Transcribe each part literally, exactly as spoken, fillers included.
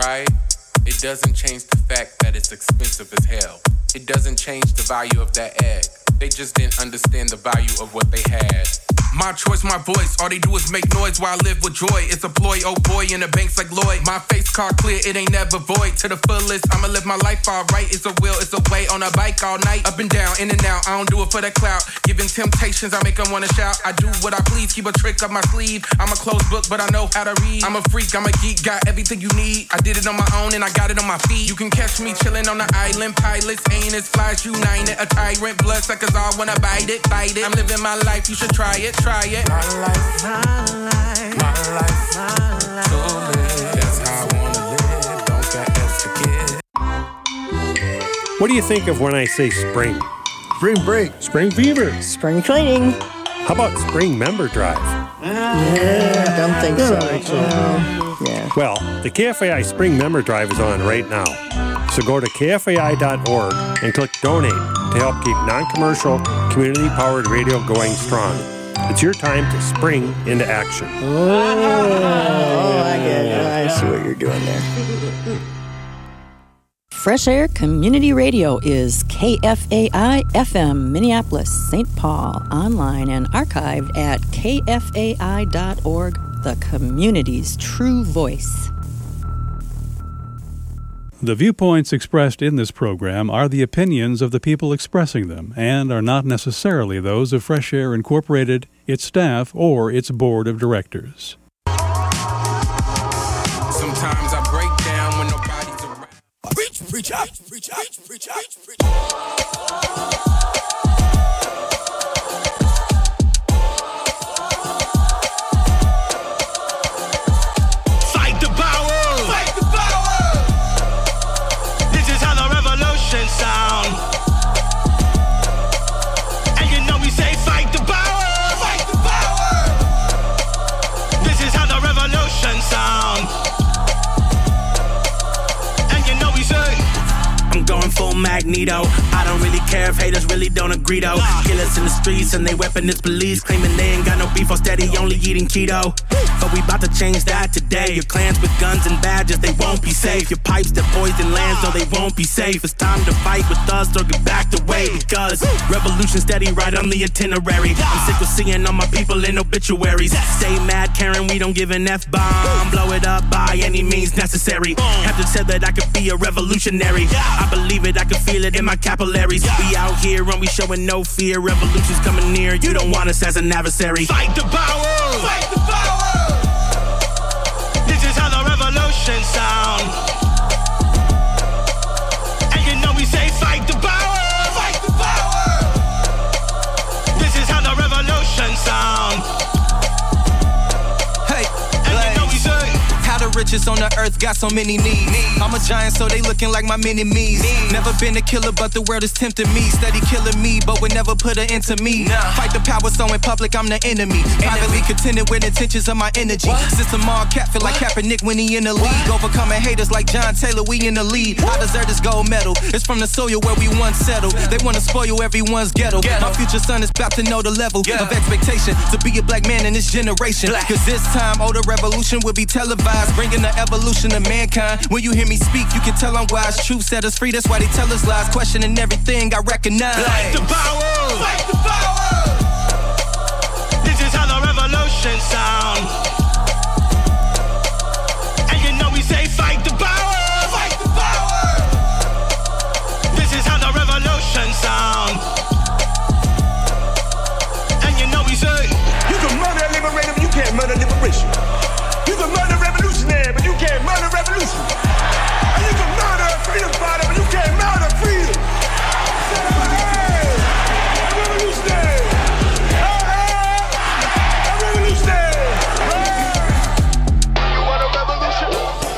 try it, it doesn't change the fact that it's expensive as hell. It doesn't change the value of that egg. They just didn't understand the value of what they had. My choice, my voice, all they do is make noise while I live with joy. It's a ploy, oh boy, in the banks like Lloyd. My face car clear, it ain't never void. To the fullest, I'ma live my life alright. It's a will, it's a way, on a bike all night. Up and down, in and out, I don't do it for the clout. Giving temptations, I make them wanna shout. I do what I please, keep a trick up my sleeve. I'm a closed book, but I know how to read. I'm a freak, I'm a geek, got everything you need. I did it on my own and I got it on my feet. You can catch me chilling on the island. Pilots ain't as flies united. A tyrant, bloodsuckers all wanna bite it, bite it. I'm living my life, you should try it, try it. My life, my life, my life, my life. To live, that's how I wanna live. Don't got else to get. What do you think of when I say spring? Spring break. Spring fever. Spring cleaning. How about spring member drive? Yeah, I don't think so. No. Yeah. Well, the K F A I Spring Member Drive is on right now. So go to K F A I dot org and click Donate to help keep non-commercial, community-powered radio going strong. It's your time to spring into action. Oh, I get it. I see what you're doing there. Fresh Air Community Radio is K F A I F M, Minneapolis, Saint Paul, online and archived at K F A I dot org, the community's true voice. The viewpoints expressed in this program are the opinions of the people expressing them and are not necessarily those of Fresh Air Incorporated, its staff, or its board of directors. Sometimes I break down when nobody's around. Preach, preach, preach, preach, preach, preach, preach. Sound. And you know we say fight the power, fight the power. This is how the revolution sound. And you know we say I'm going full Magneto. I don't really care if haters really don't agree though. Killers in the streets and they weapon is police, claiming they ain't got no beef or steady only eating keto. But we about to change that today. Your clans with guns and badges, they won't be safe. Your pipes that poison lands, no, they won't be safe. It's time to fight with us or get back the way. Because revolution steady right on the itinerary. I'm sick of seeing all my people in obituaries. Stay mad, Karen, we don't give an F-bomb. Blow it up by any means necessary. Have to tell that I could be a revolutionary. I believe it, I can feel it in my capillaries. We out here and we showing no fear. Revolution's coming near, you don't want us as an adversary. Fight the power! Fight the power! This is how the revolution sound. And you know we say fight the power! Fight the power! This is how the revolution sound. Hey, and you know we say how the richest on the earth got so many needs. I'm a giant, so they looking like my mini-me's. Never been a killer, but the world is tempting me. Steady killing me, but would never put an end to me. Fight the power, so in public, I'm the enemy. Privately contended with intentions of my energy. System all cap, feel like Kaepernick when he in the league. Overcoming haters like John Taylor, we in the lead. I deserve this gold medal. It's from the soil where we once settled. They wanna spoil everyone's ghetto. My future son is about to know the level of expectation to be a black man in this generation. Cause this time, oh, the revolution will be televised, bringing the evolution of mankind. When you hear me speak, you can tell I'm wise. Truth set us free, that's why they tell us lies. Questioning everything I recognize. Fight the power! Fight the power! This is how the revolution sound. And you know we say fight the power! Fight the power! This is how the revolution sound. And you know we say you can murder a liberator, but you can't murder liberation. You can murder a revolutionary, but you can't murder revolution. And you can murder a freedom fighter, but you can't murder freedom. Hey, a revolutionary. Hey, hey, a revolutionary. Hey. You want a revolution?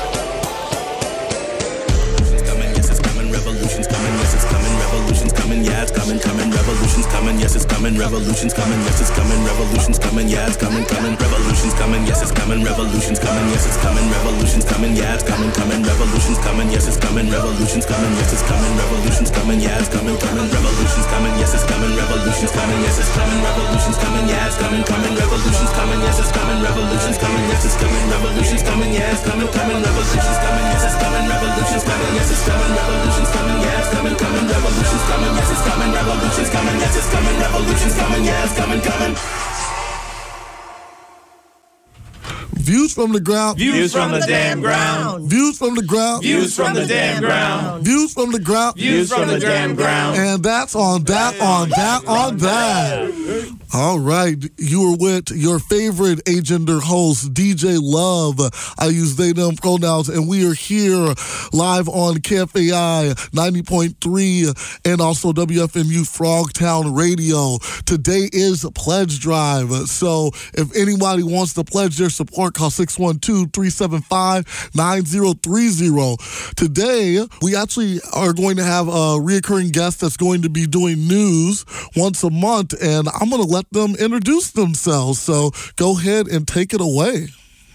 Revolution's coming, yes it's coming. Revolution's coming, yes it's coming. Revolution's coming, yeah it's coming, coming. Revolution's coming, yes it's coming. Revolution's coming, yes it's coming. Revolution's coming, yeah it's coming, coming. Revolution's coming, yes it's coming. Revolution's coming, yes it's coming. Revolution's coming, yeah it's coming, coming. Revolution's coming, yes it's coming. Revolution's coming, yes it's coming. Revolution's coming, yeah it's coming, coming. Revolution's coming, yes it's coming. Revolution's coming, yes it's coming. Revolution's coming, yeah it's coming, coming. Revolution's coming, yes it's coming. Revolution's coming, yes it's coming. Revolution's coming, yeah it's coming, coming. Revolution's coming, yes it's coming. Revolution's coming, yeah, it's coming, coming. Views from the ground. Views from the damn ground. Views from the ground. Views from the damn ground. Views from the ground. Views from the damn ground. And that's on that, on that, on that. All right, you were with your favorite agender host, D J Love. I use they, them pronouns, and we are here live on K F A I ninety point three and also W F M U Frogtown Radio. Today is Pledge Drive, so if anybody wants to pledge their support, call six one two, three seven five, nine zero three zero. Today, we actually are going to have a reoccurring guest that's going to be doing news once a month, and I'm going to let them introduce themselves. So go ahead and take it away.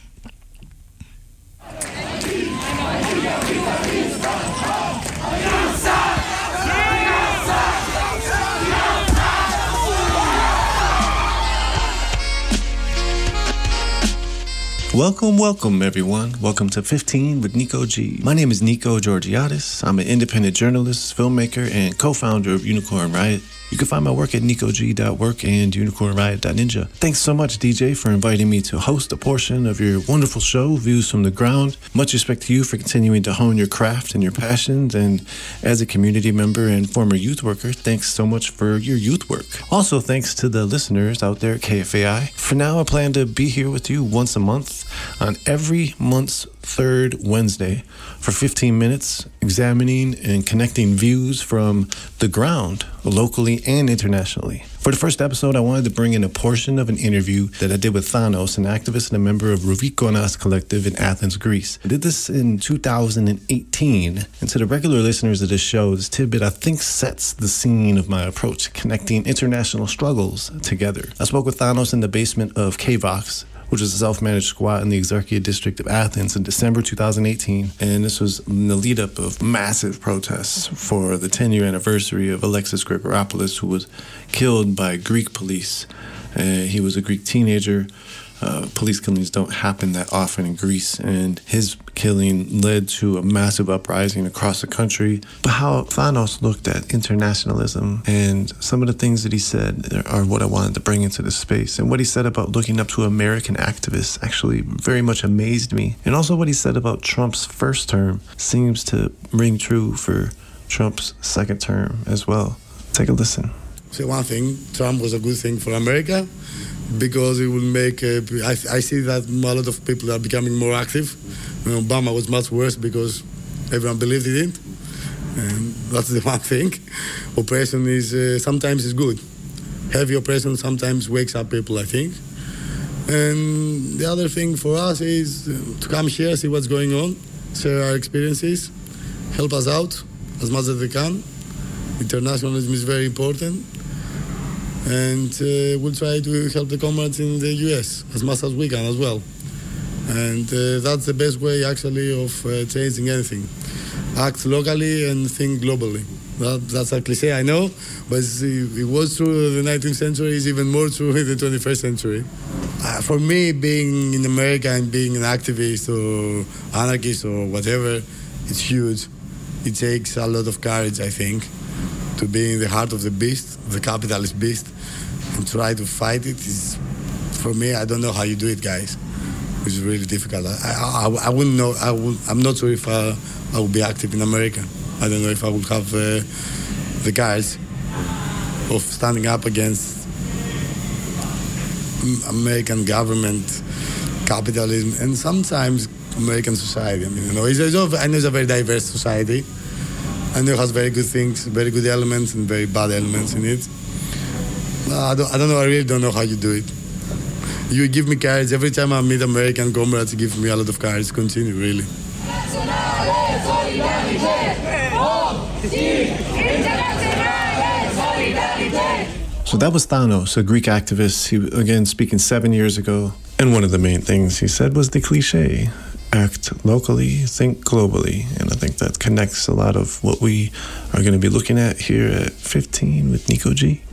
Welcome, welcome, everyone. Welcome to fifteen with Nico G. My name is Nico Georgiadis. I'm an independent journalist, filmmaker, and co-founder of Unicorn Riot. You can find my work at nico g dot work and unicorn riot dot ninja. Thanks so much, D J, for inviting me to host a portion of your wonderful show, Views from the Ground. Much respect to you for continuing to hone your craft and your passions. And as a community member and former youth worker, thanks so much for your youth work. Also, thanks to the listeners out there at K F A I. For now, I plan to be here with you once a month on every month's third Wednesday for fifteen minutes, examining and connecting views from the ground, locally and internationally. For the first episode, I wanted to bring in a portion of an interview that I did with Thanos, an activist and a member of Ruvikonas Collective in Athens, Greece. I did this in two thousand eighteen, and to the regular listeners of this show, this tidbit I think sets the scene of my approach, connecting international struggles together. I spoke with Thanos in the basement of K-Vox, which is a self-managed squat in the Exarchia district of Athens in December two thousand eighteen. And this was in the lead-up of massive protests for the ten-year anniversary of Alexis Grigoropoulos, who was killed by Greek police. Uh, he was a Greek teenager. Uh, police killings don't happen that often in Greece, and his killing led to a massive uprising across the country. But how Thanos looked at internationalism and some of the things that he said are what I wanted to bring into this space. And what he said about looking up to American activists actually very much amazed me. And also what he said about Trump's first term seems to ring true for Trump's second term as well. Take a listen. Say one thing, Trump was a good thing for America, because it will make, uh, I, I see that a lot of people are becoming more active. You know, Obama was much worse because everyone believed in it. And that's the one thing. Oppression is, uh, sometimes is good. Heavy oppression sometimes wakes up people, I think. And the other thing for us is to come here, see what's going on, share our experiences, help us out as much as they can. Internationalism is very important. And uh, we'll try to help the comrades in the U S as much as we can as well. And uh, that's the best way, actually, of uh, changing anything. Act locally and think globally. That, that's a cliche, I know, but it was true in the nineteenth century, it's even more true in the twenty-first century. Uh, for me, being in America and being an activist or anarchist or whatever, it's huge. It takes a lot of courage, I think, to be in the heart of the beast, the capitalist beast, and try to fight it. Is, for me, I don't know how you do it, guys. It's really difficult. I, I, I wouldn't know. I would, I'm not sure if I, I would be active in America. I don't know if I would have uh, the courage of standing up against American government, capitalism, and sometimes American society. I mean, you know, it's, it's, I know it's a very diverse society. I know it has very good things, very good elements, and very bad elements in it. I don't, I don't know, I really don't know how you do it. You give me courage. Every time I meet American comrades, you give me a lot of courage to continue, really. So that was Thanos, a Greek activist. He, again, speaking seven years ago. And one of the main things he said was the cliche, act locally, think globally. And I think that connects a lot of what we are going to be looking at here at fifteen with Nico G.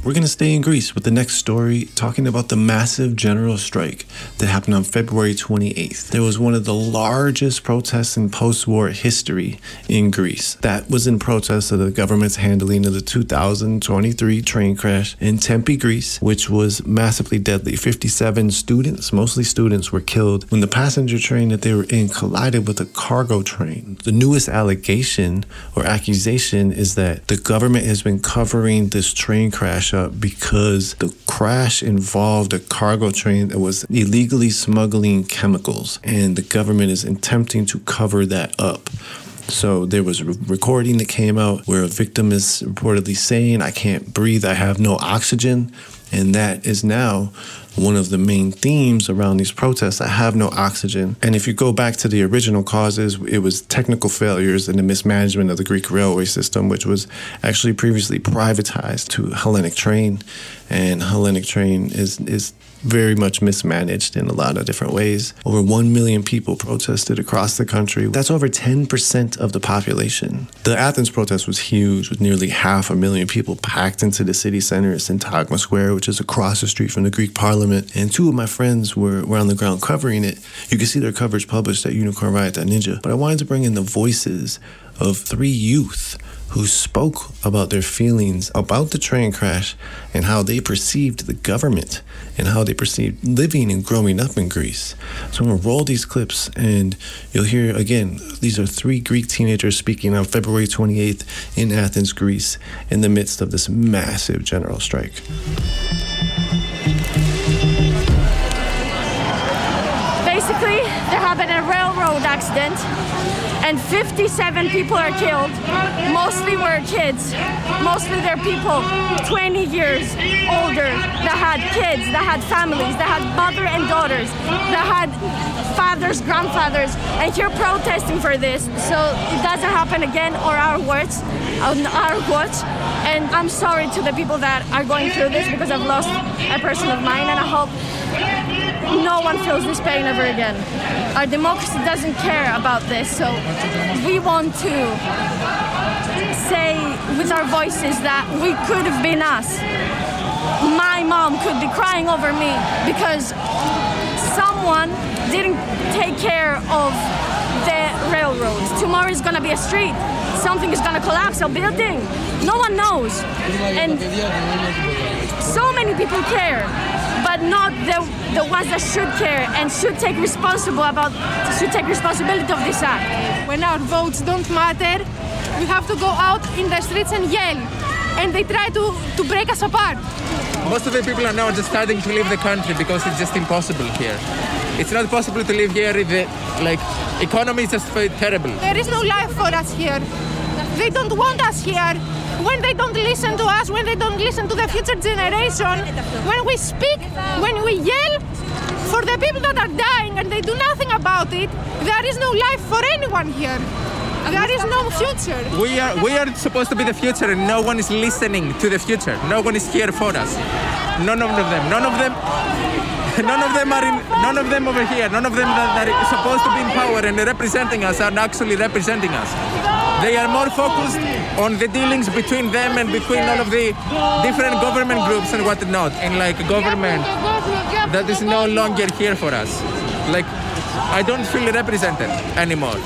We're going to stay in Greece with the next story, talking about the massive general strike that happened on February twenty-eighth. There was one of the largest protests in post-war history in Greece. That was in protest of the government's handling of the two thousand twenty-three train crash in Tempe, Greece, which was massively deadly. fifty-seven students, mostly students, were killed when the passenger train that they were in collided with a cargo train. The newest allegation or accusation is that the government has been covering this train crash up because the crash involved a cargo train that was illegally smuggling chemicals, and the government is attempting to cover that up. So there was a recording that came out where a victim is reportedly saying, "I can't breathe, I have no oxygen." And that is now one of the main themes around these protests. I have no oxygen. And if you go back to the original causes, it was technical failures and the mismanagement of the Greek railway system, which was actually previously privatized to Hellenic Train. And Hellenic Train is is very much mismanaged in a lot of different ways. Over one million people protested across the country. That's over ten percent of the population. The Athens protest was huge, with nearly half a million people packed into the city center at Syntagma Square, which is across the street from the Greek parliament. And two of my friends were, were on the ground covering it. You can see their coverage published at unicorn riot dot ninja. But I wanted to bring in the voices of three youth who spoke about their feelings about the train crash and how they perceived the government and how they perceived living and growing up in Greece. So I'm going to roll these clips and you'll hear, again, these are three Greek teenagers speaking on February twenty-eighth in Athens, Greece, in the midst of this massive general strike. Basically, there happened a railroad accident and fifty-seven people are killed. Mostly were kids. Mostly they're people twenty years older that had kids, that had families, that had mother and daughters, that had fathers, grandfathers, and here protesting for this. So it doesn't happen again or our words, on our watch. And I'm sorry to the people that are going through this because I've lost a person of mine, and I hope no one feels this pain ever again. Our democracy doesn't care about this, so we want to say with our voices that we could have been us. My mom could be crying over me because someone didn't take care of the railroads. Tomorrow is gonna be a street. Something is gonna collapse, a building. No one knows. And so many people care, but not the the ones that should care and should take responsible about should take responsibility of this act. When our votes don't matter, we have to go out in the streets and yell, and they try to, to break us apart. Most of the people are now just starting to leave the country because it's just impossible here. It's not possible to live here if the like economy is just terrible. There is no life for us here. They don't want us here. When they don't listen to us, when they don't listen to the future generation, when we speak, when we yell for the people that are dying and they do nothing about it, there is no life for anyone here. There is no future. We are we are supposed to be the future, and no one is listening to the future. No one is here for us. None of them. None of them. None of them are in. None of them over here. None of them that are supposed to be in power and representing us are actually representing us. They are more focused on the dealings between them and between all of the different government groups and whatnot, and like government that is no longer here for us. Like, I don't feel represented anymore.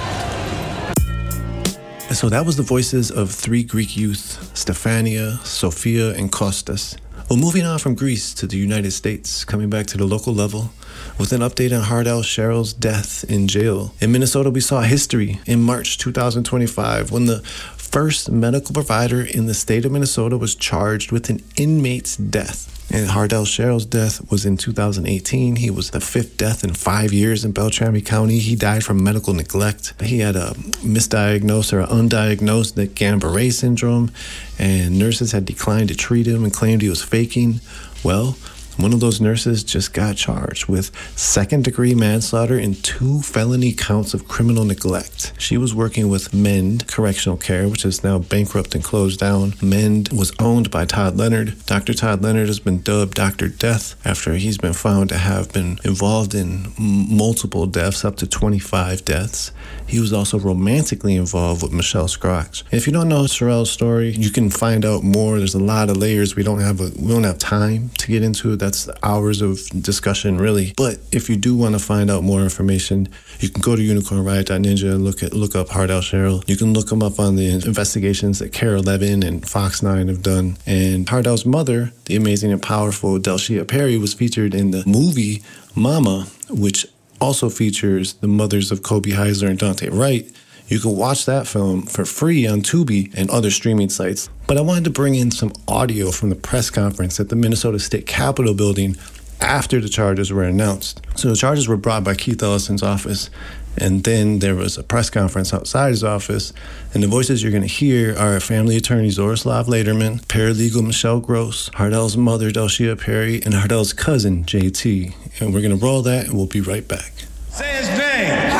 So that was the voices of three Greek youth, Stefania, Sophia, and Kostas. Well, moving on from Greece to the United States, coming back to the local level, with an update on Hardel Sherrill's death in jail. In Minnesota, we saw history in March two thousand twenty-five when the first medical provider in the state of Minnesota was charged with an inmate's death. And Hardel Sherrill's death was in two thousand eighteen. He was the fifth death in five years in Beltrami County. He died from medical neglect. He had a misdiagnosed or undiagnosed Guillain-Barré syndrome, and nurses had declined to treat him and claimed he was faking. Well, one of those nurses just got charged with second-degree manslaughter and two felony counts of criminal neglect. She was working with Mend Correctional Care, which is now bankrupt and closed down. Mend was owned by Todd Leonard. Doctor Todd Leonard has been dubbed Doctor Death after he's been found to have been involved in m- multiple deaths, up to twenty-five deaths. He was also romantically involved with Michelle Scroggs. If you don't know Sorrell's story, you can find out more. There's a lot of layers we don't have a, we don't have time to get into. That's hours of discussion, really. But if you do want to find out more information, you can go to unicorn riot dot ninja and look at look up Hardell Sherrill. You can look him up on the investigations that Kara Levin and Fox nine have done. And Hardell's mother, the amazing and powerful Delshia Perry, was featured in the movie Mama, which also features the mothers of Kobe Heisler and Dante Wright. You can watch that film for free on Tubi and other streaming sites. But I wanted to bring in some audio from the press conference at the Minnesota State Capitol building after the charges were announced. So the charges were brought by Keith Ellison's office, and then there was a press conference outside his office, and the voices you're going to hear are family attorney Zorislav Lederman, paralegal Michelle Gross, Hardell's mother Delshia Perry, and Hardell's cousin J T. And we're going to roll that, and we'll be right back. Say his name.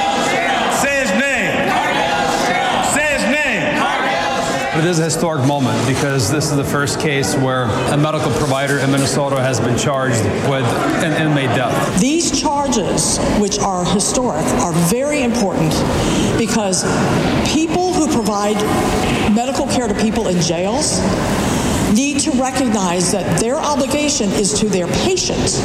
Say his name. Say his name. It is a historic moment because this is the first case where a medical provider in Minnesota has been charged with an inmate death. These charges, which are historic, are very important because people who provide medical care to people in jails need to recognize that their obligation is to their patients,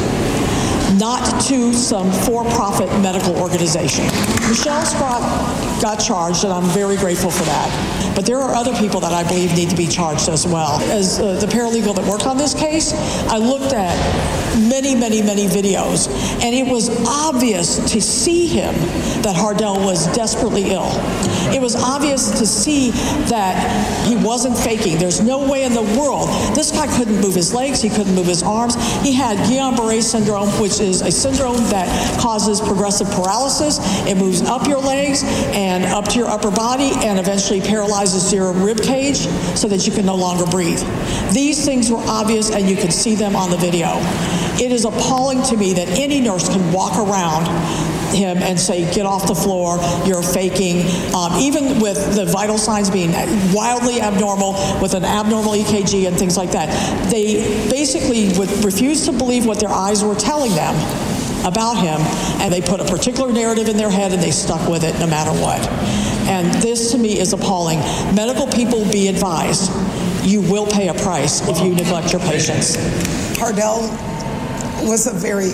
not to some for-profit medical organization. Michelle Scroggs got charged, and I'm very grateful for that. But there are other people that I believe need to be charged as well. As uh, the paralegal that worked on this case, I looked at many, many, many videos, and it was obvious to see him that Hardell was desperately ill. It was obvious to see that he wasn't faking. There's no way in the world. This guy couldn't move his legs. He couldn't move his arms. He had Guillain-Barré syndrome, which is a syndrome that causes progressive paralysis. It moves up your legs and up to your upper body and eventually paralyzes your rib cage so that you can no longer breathe. These things were obvious, and you could see them on the video. It is appalling to me that any nurse can walk around him and say, get off the floor, you're faking. Um, even with the vital signs being wildly abnormal, with an abnormal E K G and things like that, they basically would refuse to believe what their eyes were telling them about him, and they put a particular narrative in their head and they stuck with it no matter what. And this to me is appalling. Medical people, be advised, you will pay a price if you neglect your patients. Hardell was a very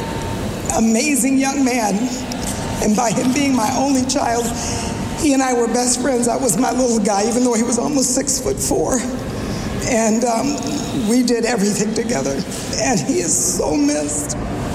amazing young man, and by him being my only child, he and I were best friends. I was my little guy, even though he was almost six foot four, and um, we did everything together, and he is so missed.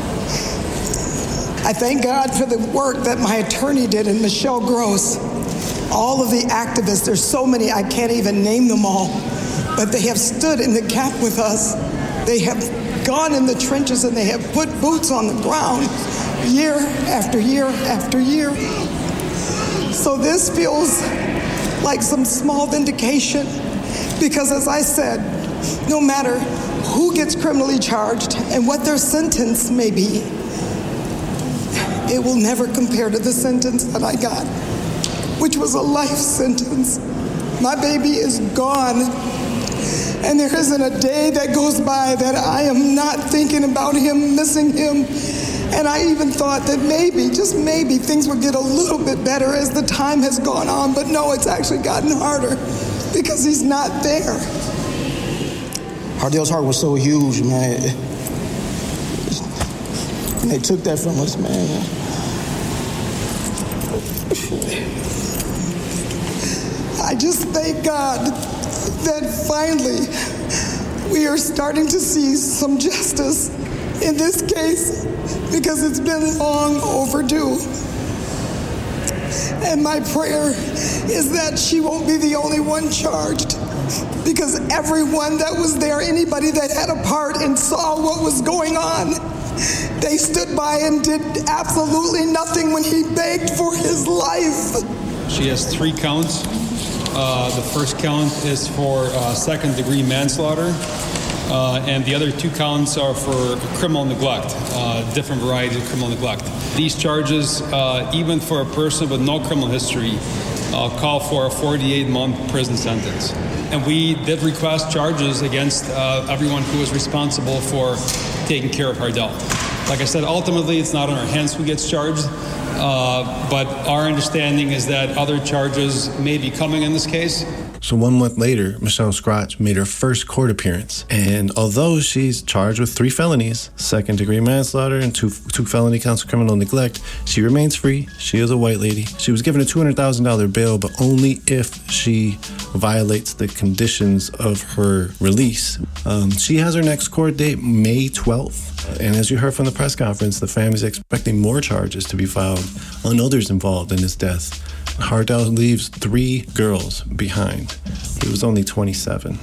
I thank God for the work that my attorney did and Michelle Gross, all of the activists. There's so many, I can't even name them all, but they have stood in the gap with us. They have gone in the trenches and they have put boots on the ground year after year after year. So this feels like some small vindication because, as I said, no matter who gets criminally charged and what their sentence may be, it will never compare to the sentence that I got, which was a life sentence. My baby is gone, and there isn't a day that goes by that I am not thinking about him, missing him. And I even thought that maybe, just maybe, things would get a little bit better as the time has gone on, but no, it's actually gotten harder because he's not there. Hardell's heart was so huge, man. And they took that from us, man. I just thank God that finally we are starting to see some justice in this case because it's been long overdue. And my prayer is that she won't be the only one charged, because everyone that was there, anybody that had a part and saw what was going on, they stood by and did absolutely nothing when he begged for his life. She has three counts. Uh, the first count is for uh, second-degree manslaughter. uh, and the other two counts are for criminal neglect, uh, different varieties of criminal neglect. These charges, uh, even for a person with no criminal history, uh, call for a forty-eight month prison sentence. And we did request charges against uh, everyone who was responsible for taking care of Hardell. Like I said, ultimately, it's not in our hands who gets charged, uh, but our understanding is that other charges may be coming in this case. So one month later, Michelle Scratch made her first court appearance. And although she's charged with three felonies, second-degree manslaughter and two two felony counts of criminal neglect, she remains free. She is a white lady. She was given a two hundred thousand dollars bail, but only if she violates the conditions of her release. Um, she has her next court date May twelfth. And as you heard from the press conference, the family's expecting more charges to be filed on others involved in his death. Hardell leaves three girls behind. He was only twenty-seven.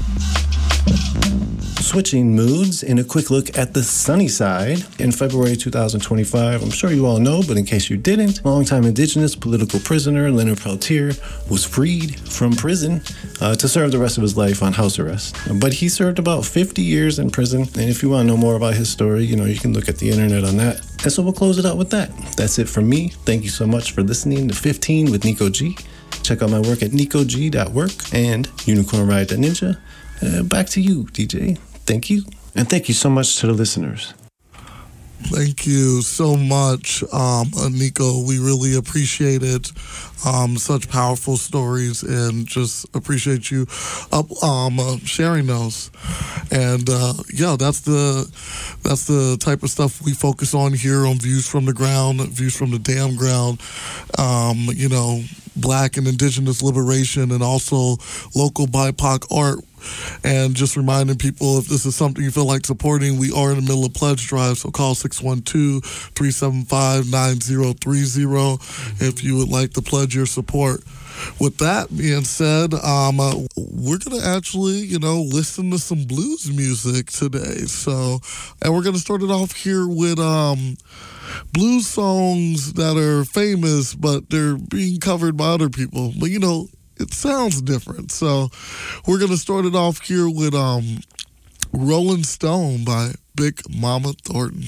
Switching moods, in a quick look at the sunny side. In February two thousand twenty-five, I'm sure you all know, but in case you didn't, longtime indigenous political prisoner Leonard Peltier was freed from prison uh, to serve the rest of his life on house arrest. But he served about fifty years in prison, and if you want to know more about his story, you know, you can look at the internet on that. And so we'll close it out with that. That's it from me. Thank you so much for listening to fifteen with Nico G. Check out my work at nico g dot work and unicorn ride dot ninja. Uh, back to you, D J. Thank you. And thank you so much to the listeners. Thank you so much, um, Nico. We really appreciate it. Um, such powerful stories, and just appreciate you up, um, uh, sharing those. And uh, yeah, that's the that's the type of stuff we focus on here on Views from the Ground, Views from the Damn Ground. Um, you know, Black and Indigenous liberation, and also local B I P O C art. And just reminding people, if this is something you feel like supporting, we are in the middle of pledge drive, so call six one two, three seven five, nine zero three zero if you would like to pledge your support. With that being said, um, uh, we're going to actually, you know, listen to some blues music today. So, and we're going to start it off here with um, blues songs that are famous, but they're being covered by other people. But, you know, it sounds different. So we're going to start it off here with um, Rolling Stone by Big Mama Thornton.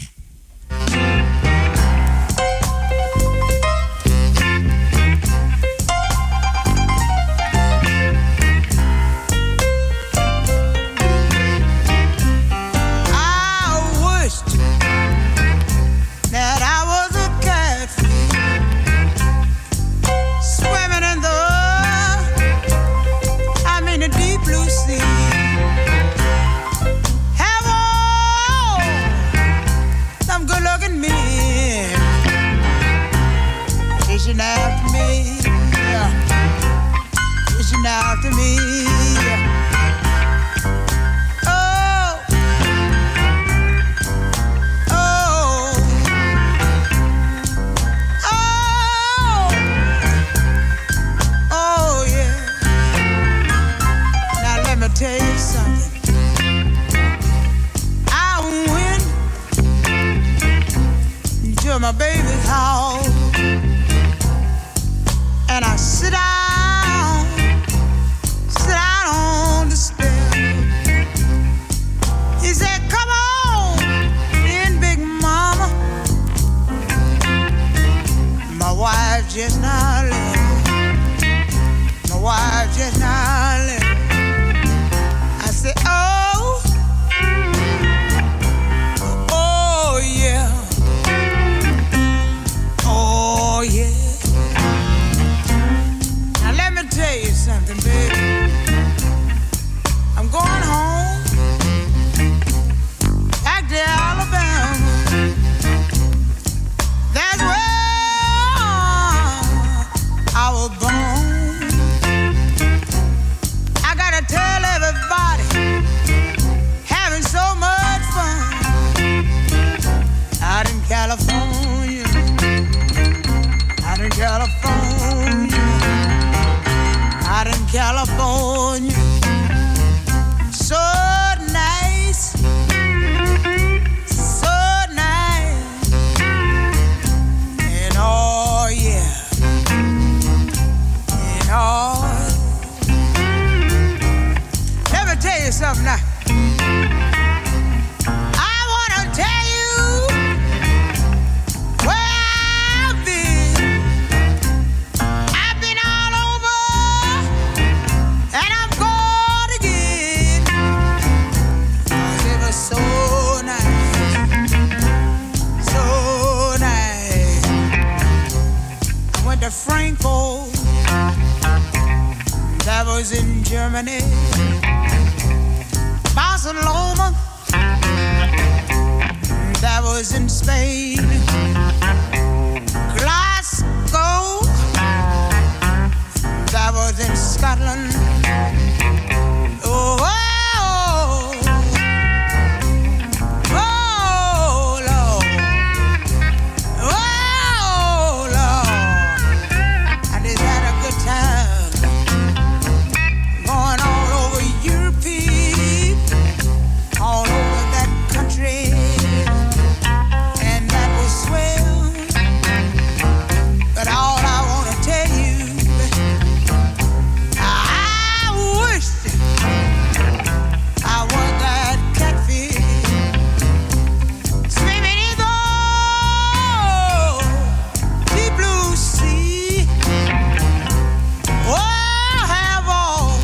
was in Germany, Barcelona, that was in Spain, Glasgow, that was in Scotland. Oh, oh, oh, Lord, oh, Lord, I just had a good time going all over Europe, all over that country, and that was swell. But all I want to tell you, I wish I was that catfish swimming in the deep blue sea. Oh, have all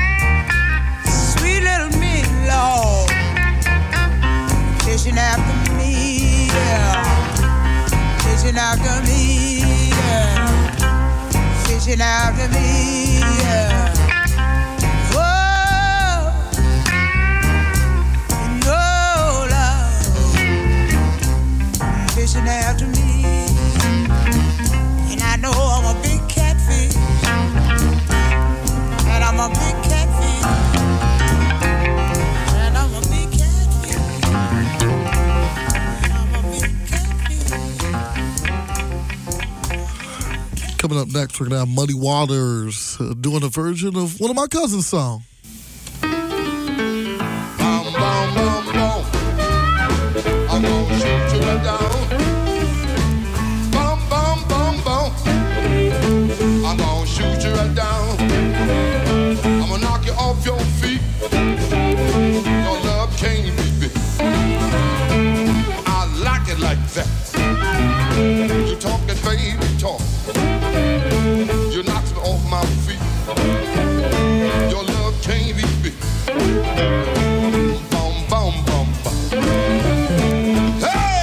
sweet little me, Lord, fishing after me, yeah. Fishing after me, yeah. Fishing after me, yeah. Whoa, no, Lord, fishing after me. And I know I'm a big catfish, and I'm a big catfish, and I'm a big catfish, I'm a big Coming up next, we're going to have Muddy Waters uh, doing a version of one of my cousin's songs. Bum, bum, bum, bum. I'm gonna shoot you right down. Bum, bum, bum, bum. I'm gonna shoot you right down. I'm gonna knock you off your feet. Your love can't be beat. I like it like that. You talking baby talk. You knocked me off my feet. Your love can't be beat. Bum, bum, bum, bum. Hey!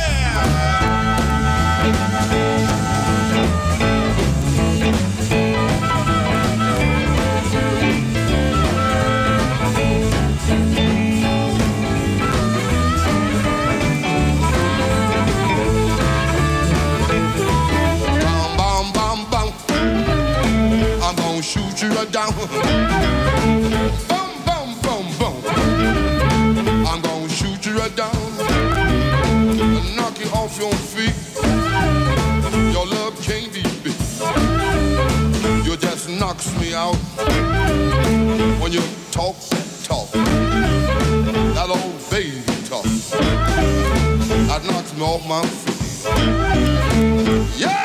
Bum, bum, bum, bum. I'm gonna shoot you right down. Bum, bum, bum, bum. I'm gonna shoot you right down and knock you off your feet. Your love can't be beat. You just knocks me out when you talk that talk. That old baby talk. That knocks me off my feet. Yeah!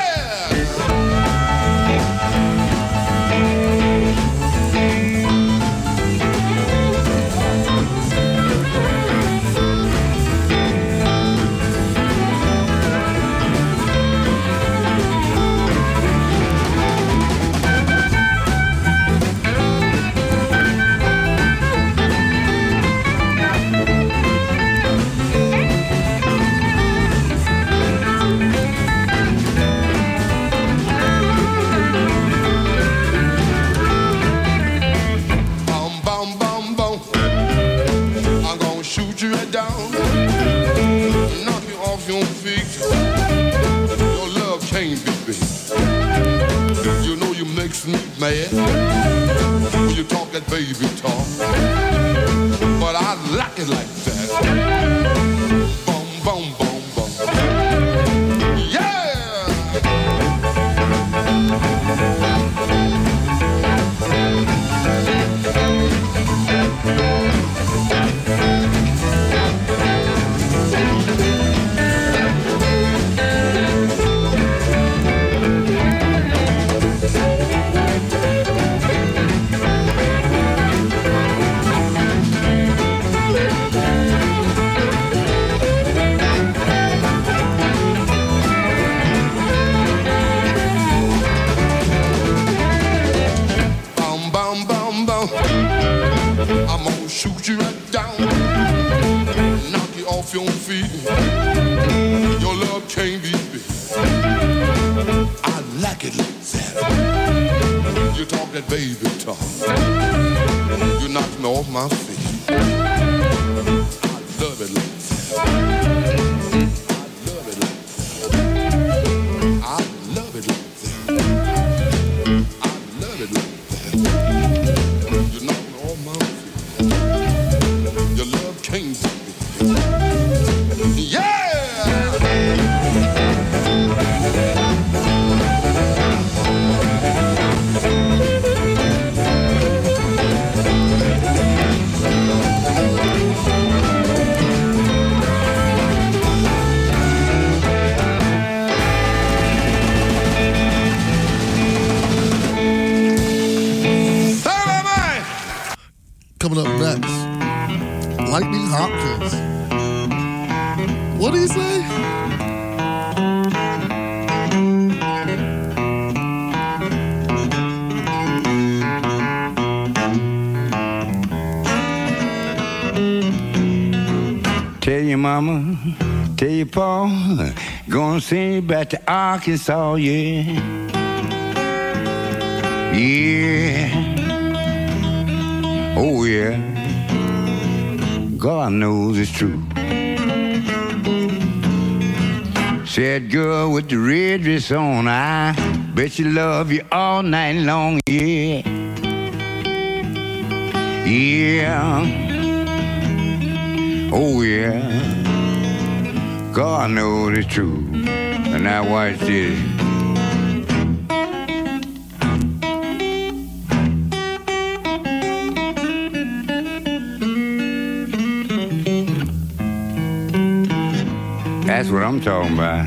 Bum, bum, bum, bum. I'm gonna shoot you right down, knock you off your feet. Your love can't be beat. You know you makes me mad when you talk that baby talk, but I like it like that. Bum, bum, bum, bum. Yeah! Bum, bum, bum, bum. I'm gonna shoot you right down, knock you off your feet. Your love can't be beat. I like it like that. You talk that baby talk. You knocked me off my feet. I love it like that. I love it like that. I love it like that. You knocked me off my feet. Your love came to me. Yeah! Coming up next, Lightning Hopkins. What do you say? Tell your mama, tell your pa, gonna send you back to Arkansas, yeah. Yeah. Oh yeah, God knows it's true. Said girl with the red dress on, I bet you love you all night long, yeah. Yeah. Oh yeah, God knows it's true. And now watch this. That's what I'm talking about.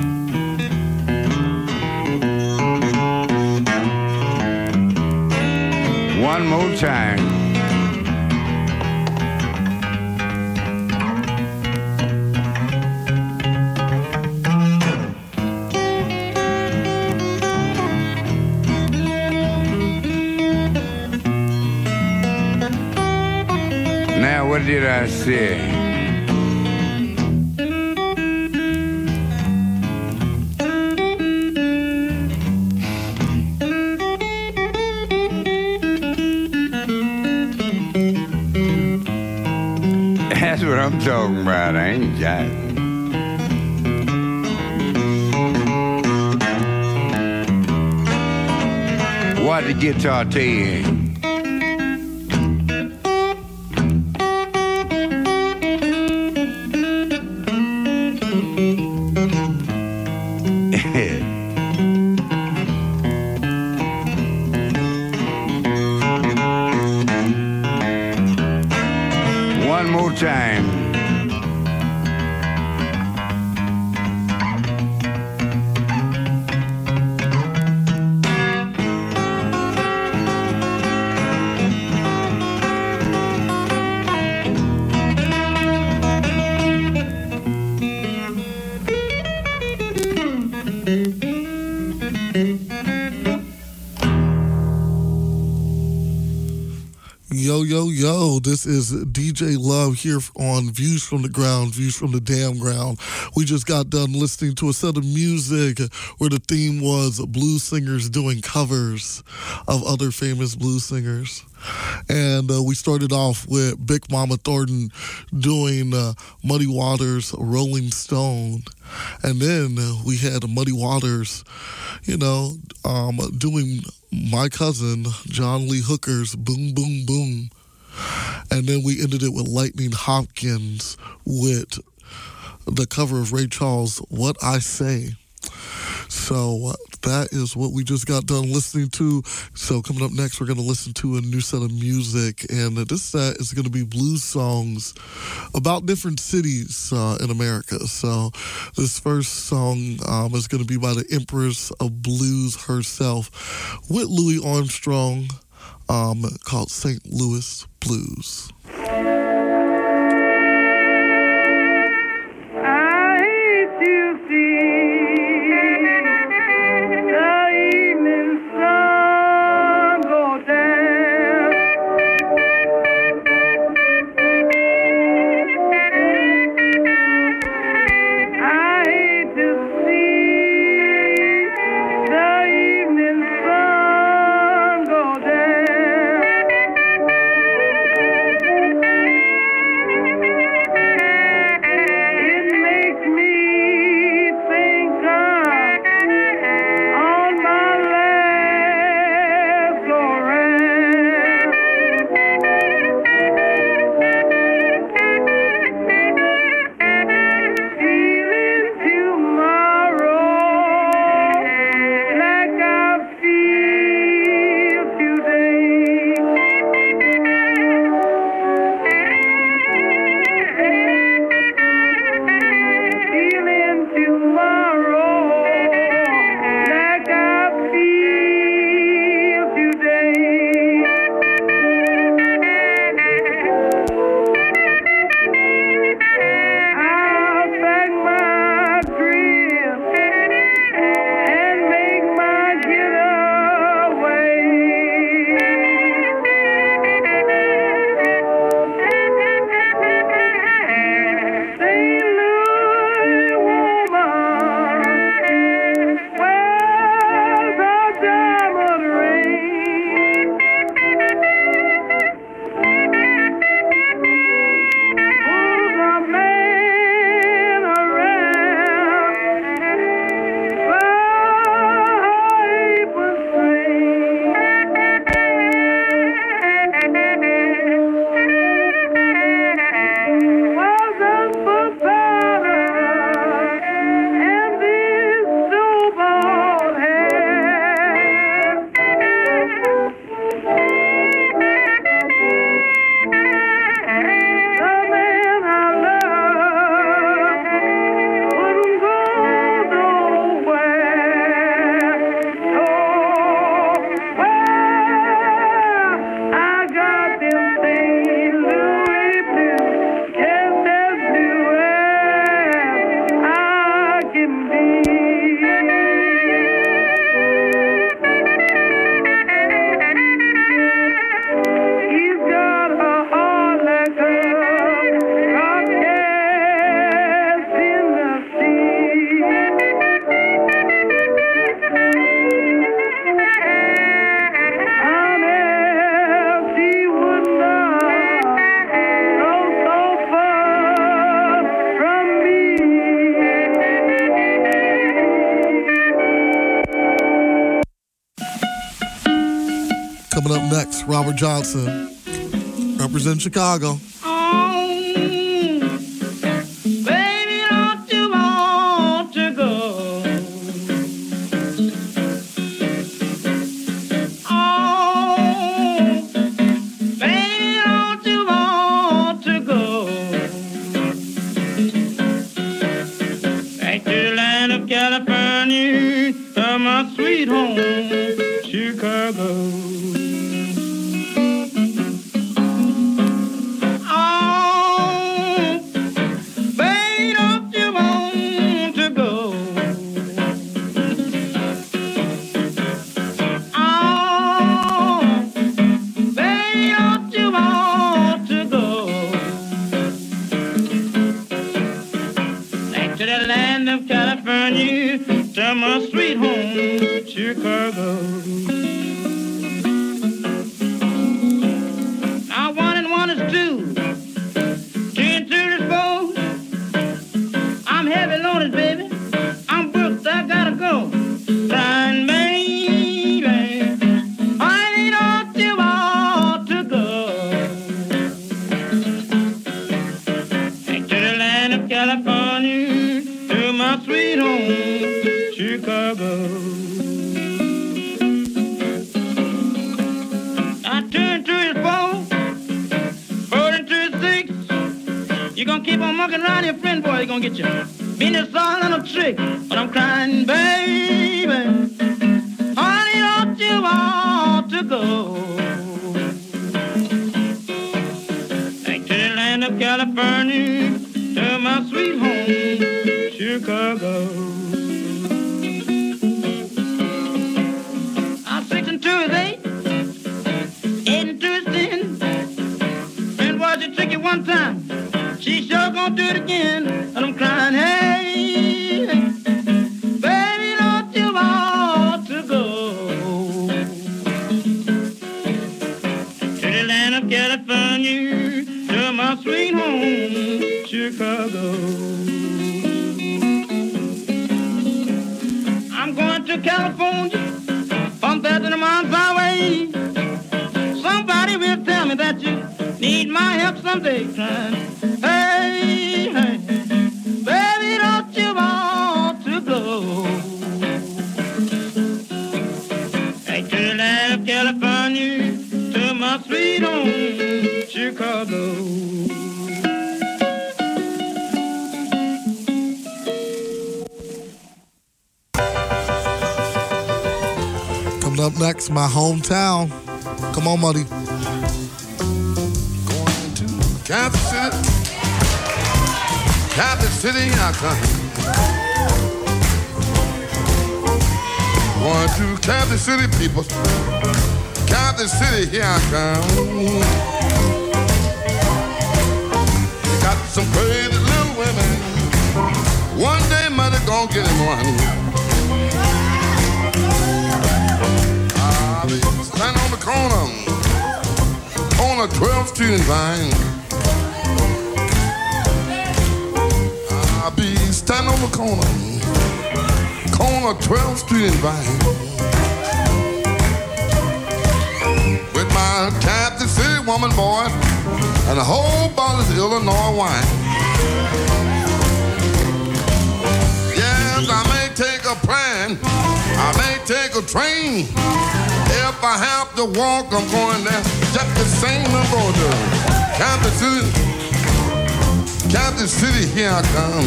One more time. Now, what did I say? That's what I'm talking about. I ain't jiving. What the guitar tell you? One more time. Yo, yo, yo, this is D J Love here on Views from the Ground, Views from the Damn Ground. We just got done listening to a set of music where the theme was blues singers doing covers of other famous blues singers. And uh, we started off with Big Mama Thornton doing uh, Muddy Waters' Rolling Stone. And then uh, we had Muddy Waters, you know, um, doing my cousin John Lee Hooker's Boom, Boom, Boom. And then we ended it with Lightning Hopkins with the cover of Ray Charles' What I Say. So uh, that is what we just got done listening to. So coming up next, we're going to listen to a new set of music. And uh, this set is going to be blues songs about different cities uh, in America. So this first song um, is going to be by the Empress of Blues herself with Louis Armstrong, um, called Saint Louis Blues. Sun Coming up next, Robert Johnson. Represent Chicago. Up next, my hometown. Come on, Muddy. Going to Kansas City. Kansas City, I come. Going to Kansas City, people. Kansas City, here I come. Got some crazy little women. One day, mother gonna get him one. Stand on the corner, on twelfth Street and Vine. I'll be standing on the corner, corner twelfth Street and Vine. With my Kansas City woman boy and a whole bottle of Illinois wine. Yes, I may take a plane, I may take a train. If I have to walk, I'm going there. Just the same I'm going to. Kansas City, Kansas City, here I come.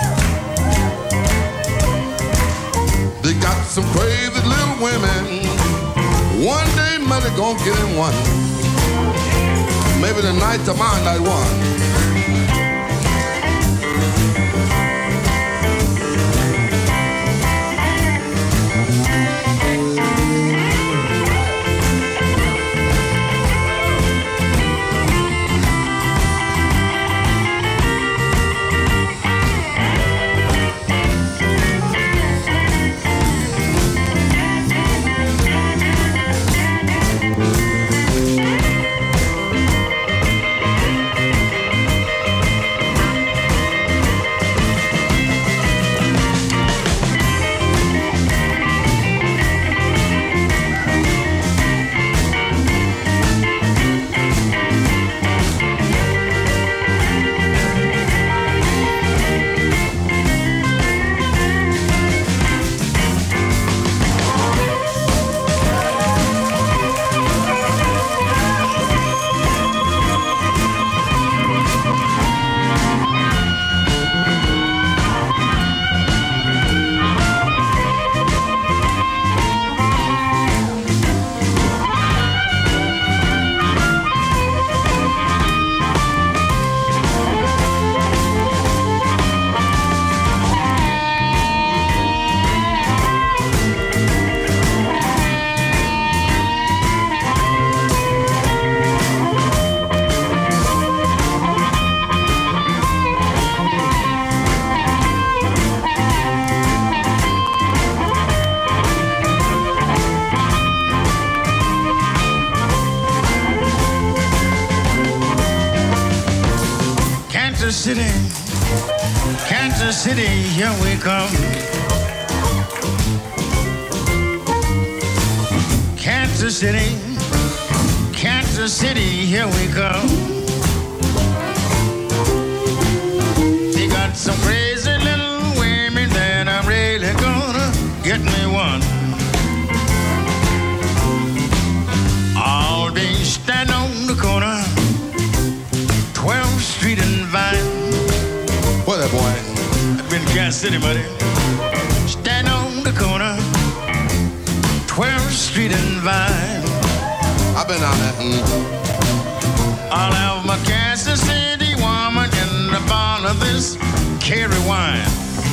They got some crazy little women. One day, mother gonna get in one. Maybe the night tomorrow night one. Kansas City, Kansas City, here we come. Kansas City, Kansas City, here we come. They got some crazy little women that I'm really gonna get me one. All day stand on the corner, twelfth Street and Vine. What that boy? I've been to Kansas City, buddy. Stand on the corner, twelfth Street and Vine. I've been out there. Mm. I'll have my Kansas City woman in the bottle of this Kerry wine.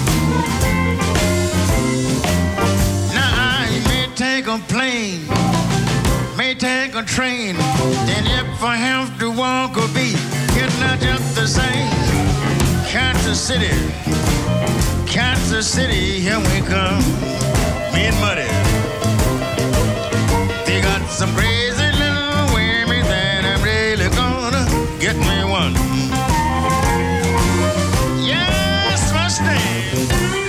Now I may take a plane, may take a train, and if I have to walk or be, it's not just the same. Kansas City, Kansas City, here we come. Me and Muddy. They got some crazy little women that I'm really gonna get me one. Yes, Mustang.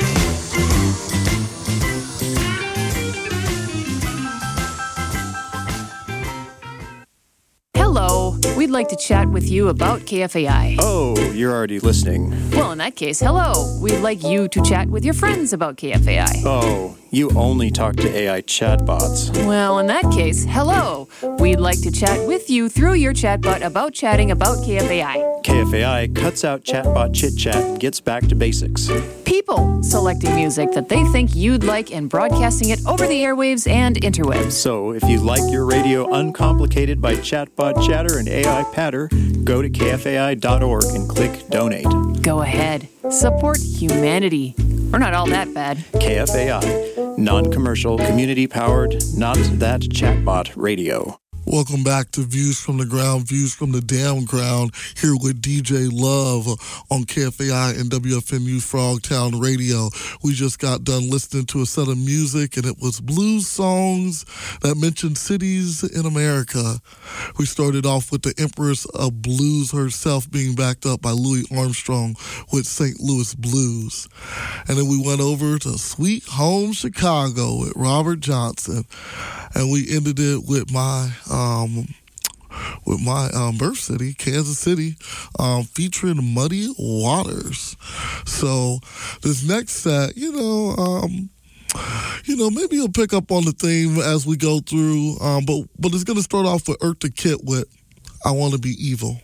Hello. We'd like to chat with you about K F A I. Oh, you're already listening. Well, in that case, hello. We'd like you to chat with your friends about K F A I. Oh, you only talk to A I chatbots. Well, in that case, hello. We'd like to chat with you through your chatbot about chatting about K F A I. K F A I cuts out chatbot chit-chat and gets back to basics. People selecting music that they think you'd like and broadcasting it over the airwaves and interwebs. So, if you like your radio uncomplicated by chatbot chatter and A I patter, go to K F A I dot org and click Donate. Go ahead. Support humanity. We're not all that bad. K F A I, non-commercial, community-powered, not that chatbot radio. Welcome back to Views from the Ground, Views from the Damn Ground, here with D J Love on K F A I and W F M U Frogtown Radio. We just got done listening to a set of music, and it was blues songs that mentioned cities in America. We started off with the Empress of Blues herself being backed up by Louis Armstrong with Saint Louis Blues. And then we went over to Sweet Home Chicago with Robert Johnson. And we ended it with my um, with my um, birth city, Kansas City, um, featuring Muddy Waters. So this next set, you know, um, you know, maybe you'll pick up on the theme as we go through. Um, but but it's gonna start off with Eartha Kitt with "I Want to Be Evil."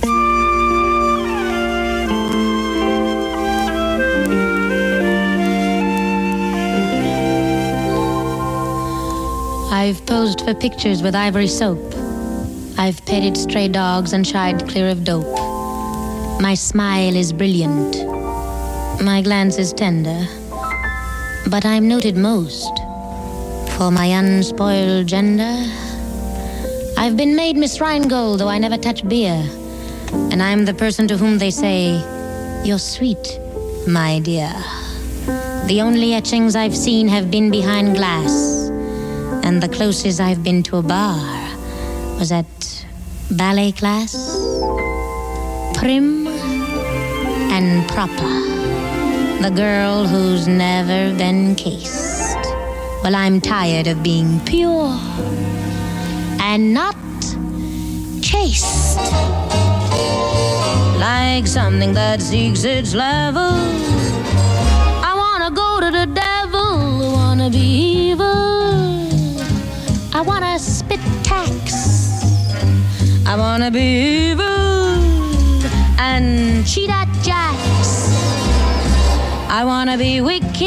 I've posed for pictures with ivory soap. I've petted stray dogs and shied clear of dope. My smile is brilliant. My glance is tender. But I'm noted most for my unspoiled gender. I've been made Miss Rheingold, though I never touch beer. And I'm the person to whom they say, "You're sweet, my dear." The only etchings I've seen have been behind glass. And the closest I've been to a bar was at ballet class. Prim and proper. The girl who's never been cased. Well, I'm tired of being pure and not chaste. Like something that seeks its level. I wanna go to the devil, wanna be evil. I wanna spit tax. I wanna be evil and cheat at jacks. I wanna be wicked.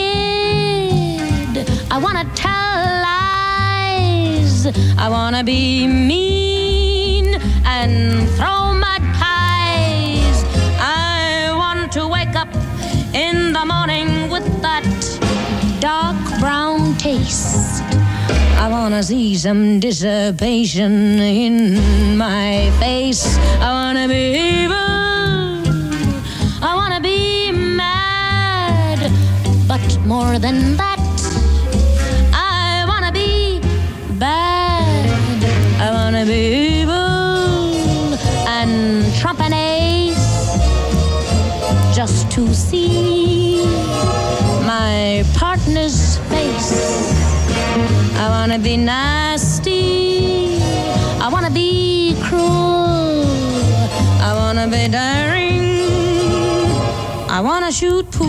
I wanna tell lies. I wanna be mean and throw mud pies. I want to wake up in the morning with that dark brown taste. I wanna see some dissipation in my face. I wanna be evil. I wanna be mad. But more than that, I wanna be bad. I wanna be evil and trump an ace. to see my partner's face. I wanna be nasty, I wanna be cruel, I wanna be daring, I wanna shoot pool.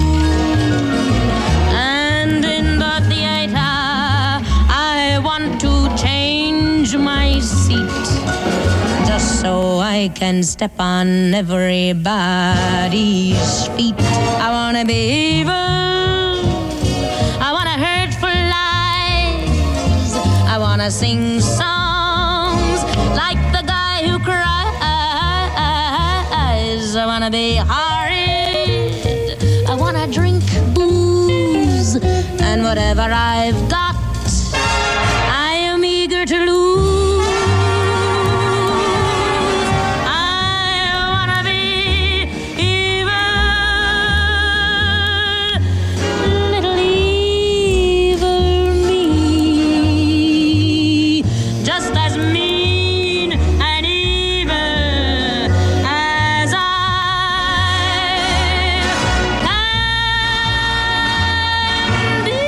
And in the theater, I want to change my seat, just so I can step on everybody's feet. I wanna be evil, I wanna hurt for lies, I wanna sing songs like the guy who cries. I wanna be horrid, I wanna drink booze, and whatever I've got, I am eager to lose. I wanna be evil, little evil me, just as mean and evil as I can be.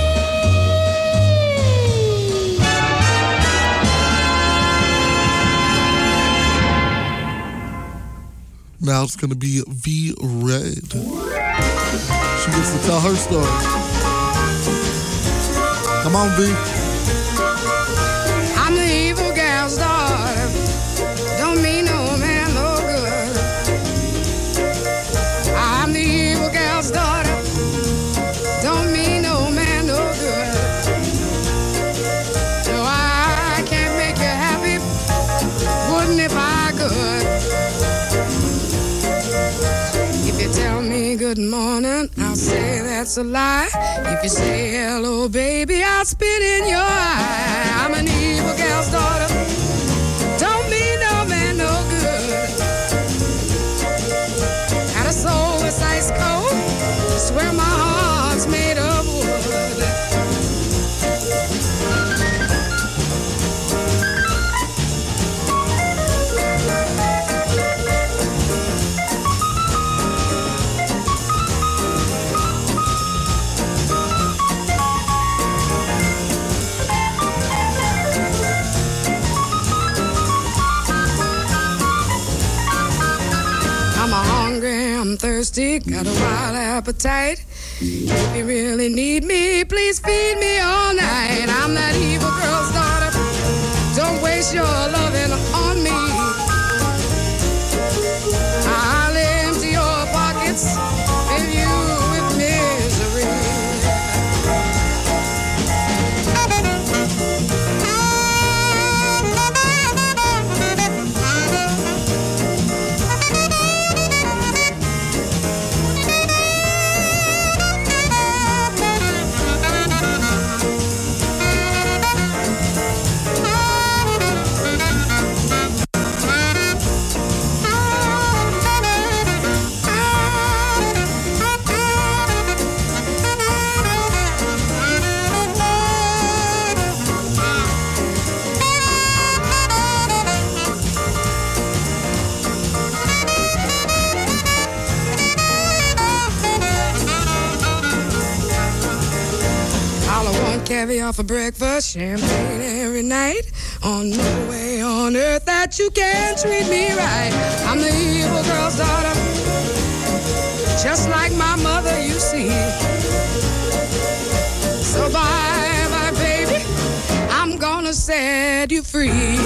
Now it's going to be V Red. She gets to tell her story. Come on, V. I'm the evil gal's daughter. Don't mean no man no good. I'm the evil gal's daughter. Don't mean no man no good. No, I can't make you happy. Wouldn't if I could. If you tell me good morning, I'll say that's a lie. If you say hello, baby, I'll spit in your eye. I'm an evil gal's daughter. Don't mean no man no good. Got a soul that's ice cold. Swear my heart's made of wood. I'm a hungry, I'm thirsty, got a wild appetite. If you really need me, please feed me all night. I'm that evil girl's daughter. Don't waste your loving on me. I'll empty your pockets, fill you with misery. Caviar for breakfast, champagne every night. On no way on earth that you can treat me right. I'm the evil girl's daughter, just like my mother, you see. So bye, bye, baby, I'm gonna set you free.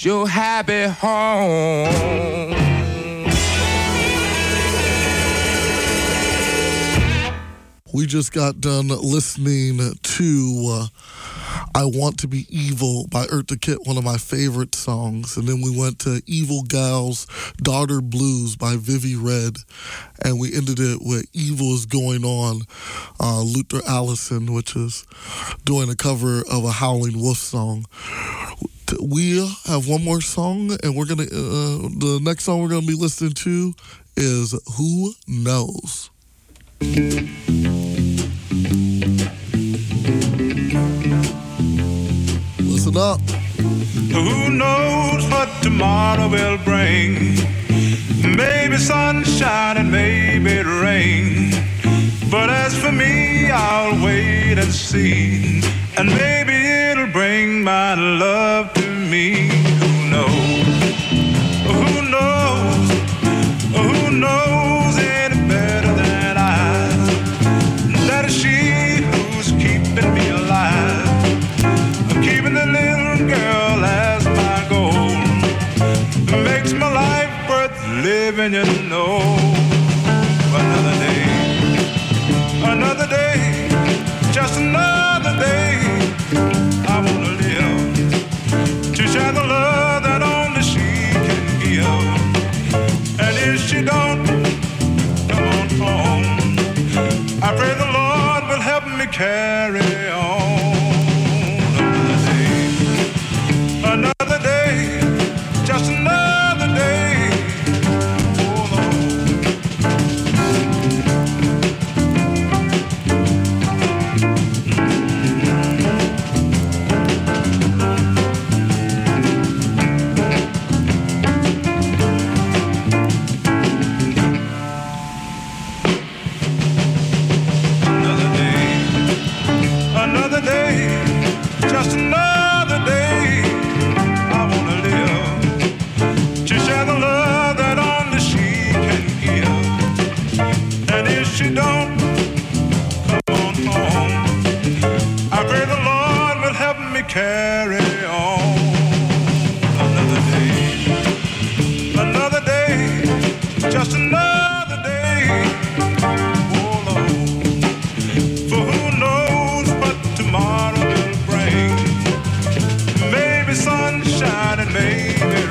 your happy home. We just got done listening to uh, I Want to Be Evil by Eartha Kitt, one of my favorite songs. And then we went to Evil Gal's Daughter Blues by Vivi Red. And we ended it with Evil Is Going On, uh, Luther Allison, which is doing a cover of a Howling Wolf song. We have one more song, and we're gonna. Uh, the next song we're gonna be listening to is Who Knows. Listen up. Who knows what tomorrow will bring? Maybe sunshine and maybe rain. But as for me, I'll wait and see. And maybe it'll bring my love to me. Who knows? Who knows? Who knows any better than I? That is she who's keeping me alive. Keeping the little girl as my goal. Makes my life worth living, you know. Another day, another day, just another day. I wanna live to share the love that only she can give. And if she don't come on home, I pray the Lord will help me carry on. Another day, just another day. Oh Lord. Another day, another day, just another day. I wanna live to share the love that only she can give. And if she don't come on home, I pray the Lord will help me carry on. Another day, another day, just another day. Oh Lord, for who knows what tomorrow will bring? Maybe sunshine and maybe